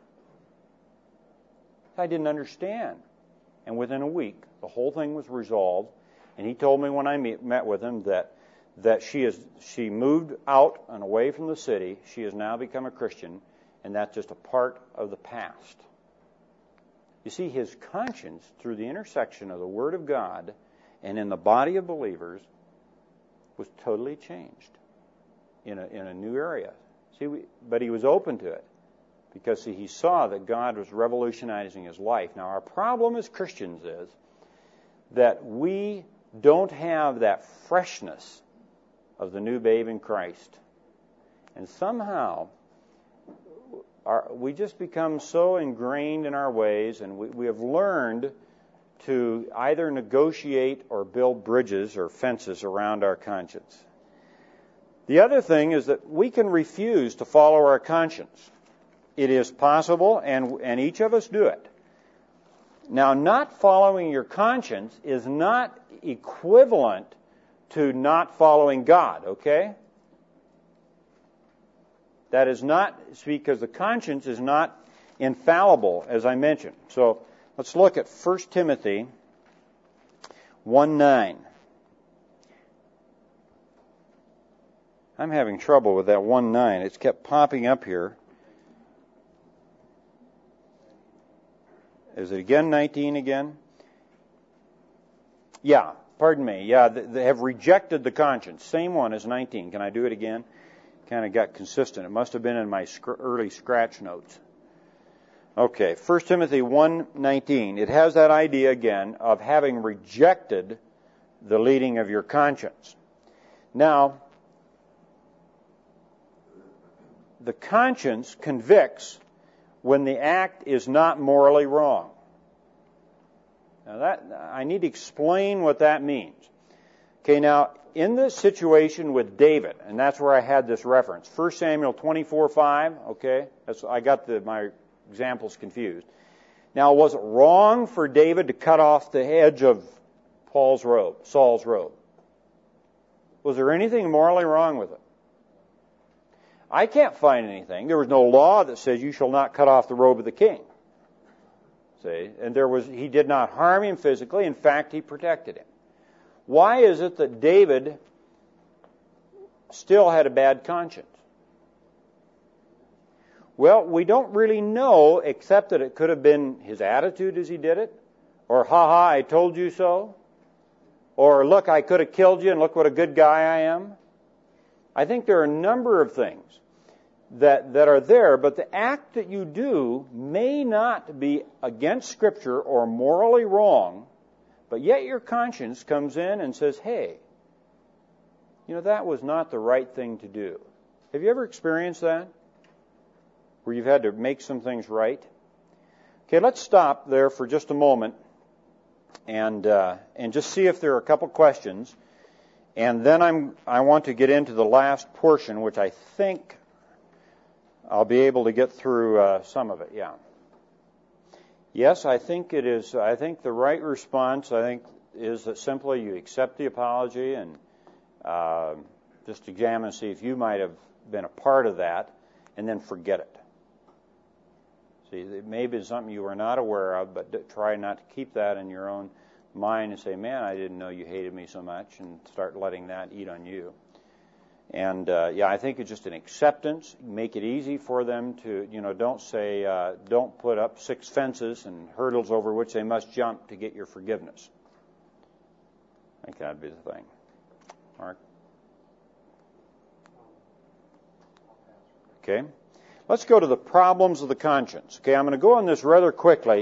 I didn't understand. And within a week, the whole thing was resolved. And he told me when I meet, met with him that that she is she moved out and away from the city. She has now become a Christian, and that's just a part of the past. You see, his conscience, through the intersection of the Word of God and in the body of believers, was totally changed in a in a new area. See, we, but he was open to it because see, he saw that God was revolutionizing his life. Now, our problem as Christians is that we don't have that freshness of the new babe in Christ. And somehow, our, we just become so ingrained in our ways, and we, we have learned to either negotiate or build bridges or fences around our conscience. The other thing is that we can refuse to follow our conscience. It is possible, and, and each of us do it. Now, not following your conscience is not equivalent to not following God, okay? That is not, because the conscience is not infallible, as I mentioned. So, let's look at First Timothy one nine. I'm having trouble with that one nine. It's kept popping up here. Is it again nineteen again? Yeah, pardon me. Yeah, they have rejected the conscience. Same one as nineteen. Can I do it again? Kind of got consistent. It must have been in my early scratch notes. Okay, First Timothy one nineteen. It has that idea again of having rejected the leading of your conscience. Now, the conscience convicts when the act is not morally wrong. Now that, I need to explain what that means. Okay, now, in this situation with David, and that's where I had this reference, First Samuel twenty-four five, okay, that's, I got the, my examples confused. Now, was it wrong for David to cut off the edge of Paul's robe, Saul's robe? Was there anything morally wrong with it? I can't find anything. There was no law that says you shall not cut off the robe of the king. See? And there was, he did not harm him physically. In fact, he protected him. Why is it that David still had a bad conscience? Well, we don't really know, except that it could have been his attitude as he did it, or ha ha, I told you so, or look, I could have killed you and look what a good guy I am. I think there are a number of things that, that are there, but the act that you do may not be against Scripture or morally wrong, but yet your conscience comes in and says, hey, you know, that was not the right thing to do. Have you ever experienced that? Where you've had to make some things right? Okay, let's stop there for just a moment and uh, and just see if there are a couple questions. And then I'm, I want to get into the last portion, which I think I'll be able to get through uh, some of it, yeah. Yes, I think it is, I think the right response, I think, is that simply you accept the apology and uh, just examine and see if you might have been a part of that, and then forget it. See, it may be something you were not aware of, but try not to keep that in your own mind and say, man, I didn't know you hated me so much, and start letting that eat on you. And, uh, yeah, I think it's just an acceptance. Make it easy for them to, you know, don't say, uh, don't put up six fences and hurdles over which they must jump to get your forgiveness. I think that would be the thing. Mark? Okay. Let's go to the problems of the conscience. Okay, I'm going to go on this rather quickly.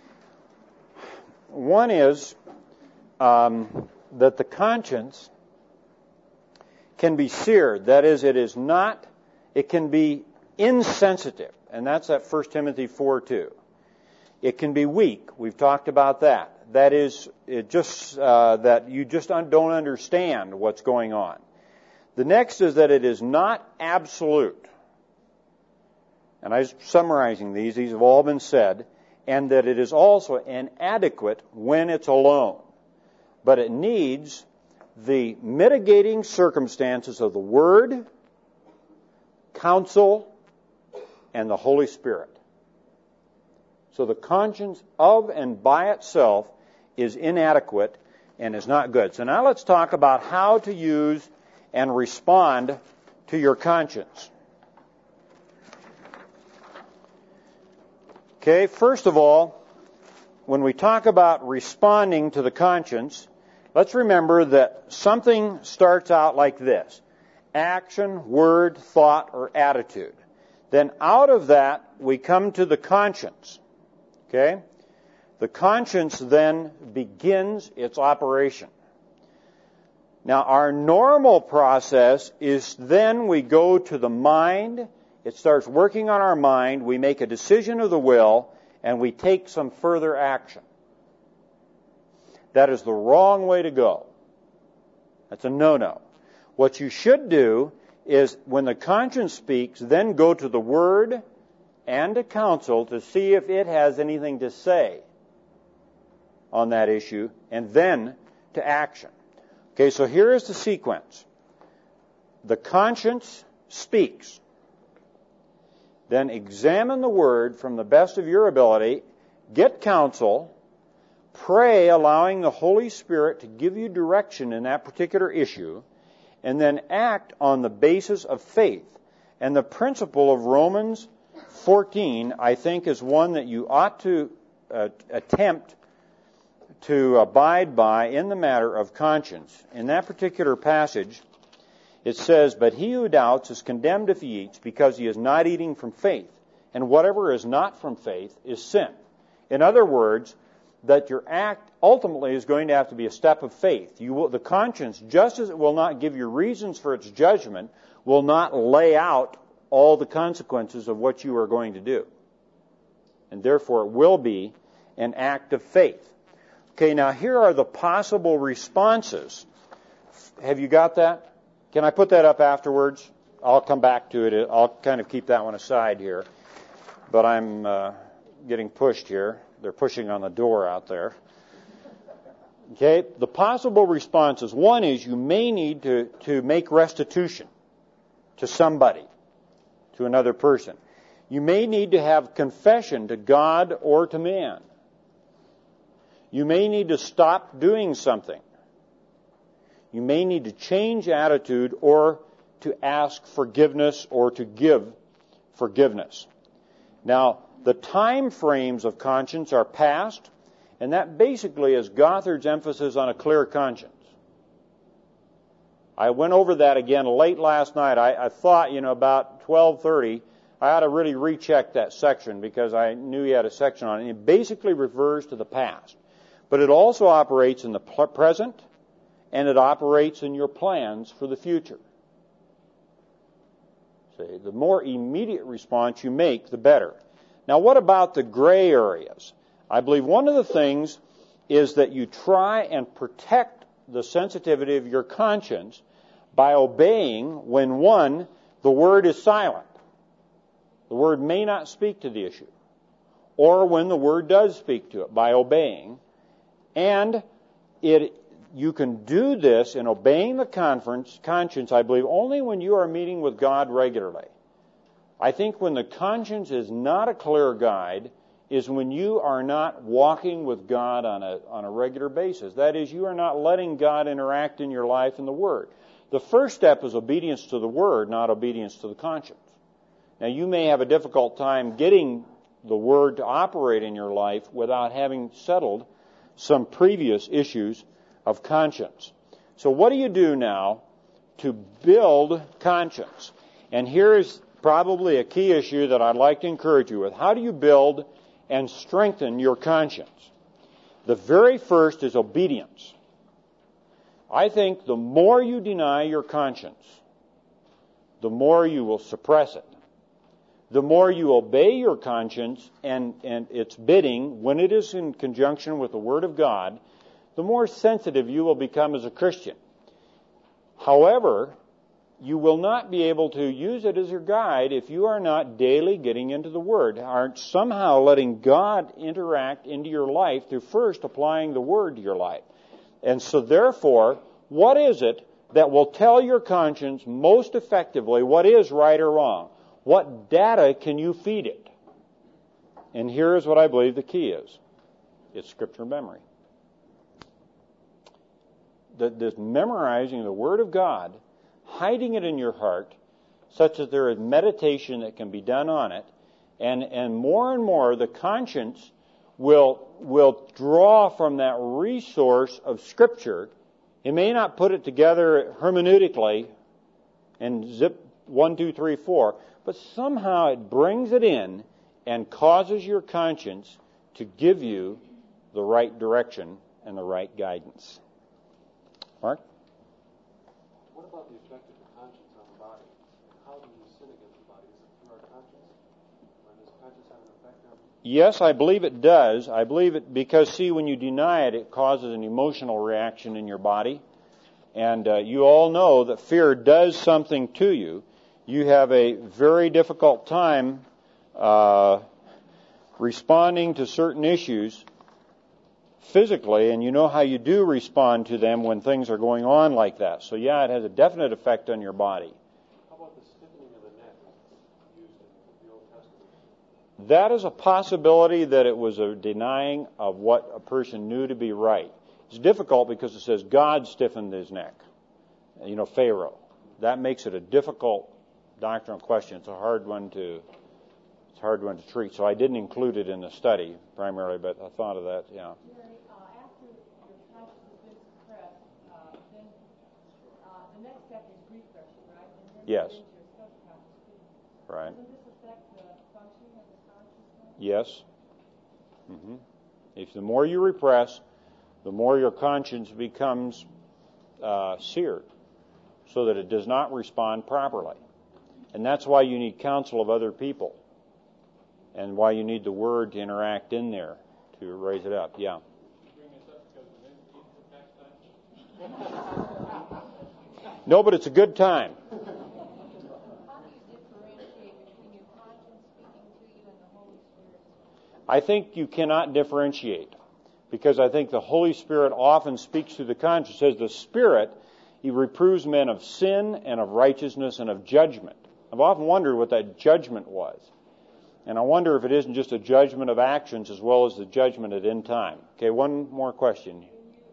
One is um, that the conscience can be seared. That is, it is not, it can be insensitive. And that's at First Timothy four two. It can be weak. We've talked about that. That is, it just uh, that you just don't understand what's going on. The next is that it is not absolute. And I'm summarizing these. These have all been said. And that it is also inadequate when it's alone. But it needs the mitigating circumstances of the Word, counsel, and the Holy Spirit. So the conscience of and by itself is inadequate and is not good. So now let's talk about how to use and respond to your conscience. Okay, first of all, when we talk about responding to the conscience, let's remember that something starts out like this: action, word, thought, or attitude. Then out of that, we come to the conscience. Okay? The conscience then begins its operation. Now, our normal process is then we go to the mind. It starts working on our mind. We make a decision of the will, and we take some further action. That is the wrong way to go. That's a no-no. What you should do is, when the conscience speaks, then go to the Word and to counsel to see if it has anything to say on that issue, and then to action. Okay, so here is the sequence. The conscience speaks. Then examine the Word from the best of your ability, get counsel, pray allowing the Holy Spirit to give you direction in that particular issue, and then act on the basis of faith. And the principle of Romans fourteen, I think, is one that you ought to uh, attempt to abide by in the matter of conscience. In that particular passage, it says, "But he who doubts is condemned if he eats, because he is not eating from faith. And whatever is not from faith is sin." In other words, that your act ultimately is going to have to be a step of faith. You will, the conscience, just as it will not give you reasons for its judgment, will not lay out all the consequences of what you are going to do. And therefore, it will be an act of faith. Okay, now here are the possible responses. Have you got that? Can I put that up afterwards? I'll come back to it. I'll kind of keep that one aside here. But I'm uh, getting pushed here. They're pushing on the door out there. Okay, the possible responses. One is you may need to, to make restitution to somebody, to another person. You may need to have confession to God or to man. You may need to stop doing something. You may need to change attitude or to ask forgiveness or to give forgiveness. Now, the time frames of conscience are past, and that basically is Gothard's emphasis on a clear conscience. I went over that again late last night. I, I thought, you know, about twelve thirty, I ought to really recheck that section because I knew he had a section on it. And it basically refers to the past. But it also operates in the present, and it operates in your plans for the future. See, the more immediate response you make, the better. Now, what about the gray areas? I believe one of the things is that you try and protect the sensitivity of your conscience by obeying when, one, the Word is silent. The Word may not speak to the issue. Or when the Word does speak to it, by obeying. And it you can do this in obeying the conference, conscience, I believe, only when you are meeting with God regularly. I think when the conscience is not a clear guide is when you are not walking with God on a on a regular basis. That is, you are not letting God interact in your life in the Word. The first step is obedience to the Word, not obedience to the conscience. Now, you may have a difficult time getting the Word to operate in your life without having settled some previous issues of conscience. So what do you do now to build conscience? And here is probably a key issue that I'd like to encourage you with. How do you build and strengthen your conscience? The very first is obedience. I think the more you deny your conscience, the more you will suppress it. The more you obey your conscience and, and its bidding when it is in conjunction with the Word of God, the more sensitive you will become as a Christian. However, you will not be able to use it as your guide if you are not daily getting into the Word, aren't somehow letting God interact into your life through first applying the Word to your life. And so therefore, what is it that will tell your conscience most effectively what is right or wrong? What data can you feed it? And here is what I believe the key is. It's Scripture memory. That this memorizing the Word of God, hiding it in your heart, such that there is meditation that can be done on it, and, and more and more the conscience will, will draw from that resource of Scripture. It may not put it together hermeneutically and zip one, two, three, four, but somehow it brings it in and causes your conscience to give you the right direction and the right guidance. Mark? What about the effect of the conscience on the body? How do you sin against the body? Is it through our conscience? Or does conscience have an effect on it? Yes, I believe it does. I believe it because, see, when you deny it, it causes an emotional reaction in your body. And uh, you all know that fear does something to you. You have a very difficult time uh, responding to certain issues physically, and you know how you do respond to them when things are going on like that. So, yeah, it has a definite effect on your body. How about the stiffening of the neck used in the Old Testament? That is a possibility that it was a denying of what a person knew to be right. It's difficult because it says God stiffened his neck. You know, Pharaoh. That makes it a difficult doctrinal question. It's a hard one to it's a hard one to treat. So I didn't include it in the study primarily, but I thought of that. Yeah. Mary, uh, after your conscience has been suppressed, uh, then uh, the next step is repression, right? And then Yes. into your subconscious. Right. Doesn't this affect the functioning of the consciousness? Yes. Mm-hmm. If the more you repress, the more your conscience becomes uh, seared, so that it does not respond properly. And that's why you need counsel of other people, and why you need the Word to interact in there to raise it up. Yeah. No, but it's a good time. How do you differentiate between your conscience speaking to you and the Holy Spirit? I think you cannot differentiate, because I think the Holy Spirit often speaks through the conscience. It says the Spirit, He reproves men of sin and of righteousness and of judgment. I've often wondered what that judgment was. And I wonder if it isn't just a judgment of actions as well as the judgment at end time. Okay, one more question.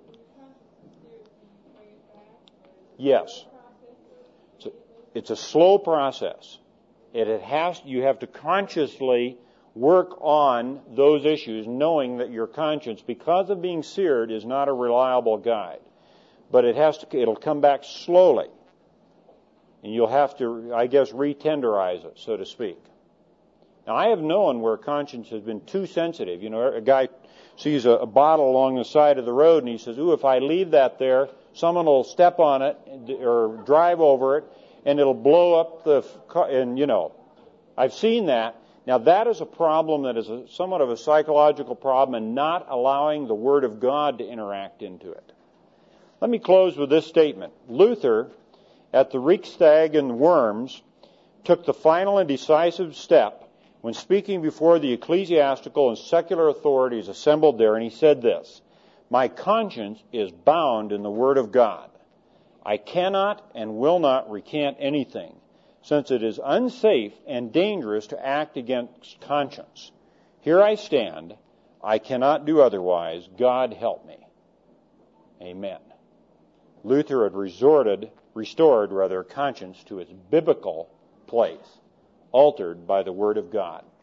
Yes. It's a, it's a slow process. It, it has, you have to consciously work on those issues, knowing that your conscience, because of being seared, is not a reliable guide. But it has to, it'll come back slowly. And you'll have to, I guess, re-tenderize it, so to speak. Now, I have known where conscience has been too sensitive. You know, a guy sees a, a bottle along the side of the road and he says, ooh, if I leave that there, someone will step on it or drive over it and it'll blow up the, and you know, I've seen that. Now, that is a problem that is a, somewhat of a psychological problem and not allowing the Word of God to interact into it. Let me close with this statement. Luther, at the Reichstag in Worms, took the final and decisive step when speaking before the ecclesiastical and secular authorities assembled there, and he said this, "My conscience is bound in the Word of God. I cannot and will not recant anything, since it is unsafe and dangerous to act against conscience. Here I stand. I cannot do otherwise. God help me." Amen. Luther had resorted, restored rather, conscience to its biblical place, altered by the Word of God.